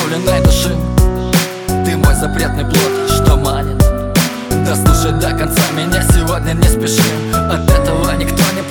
окровавленной души. Ты мой запретный плод, что манит. Дослушай до конца меня сегодня, не спеши. От этого никто не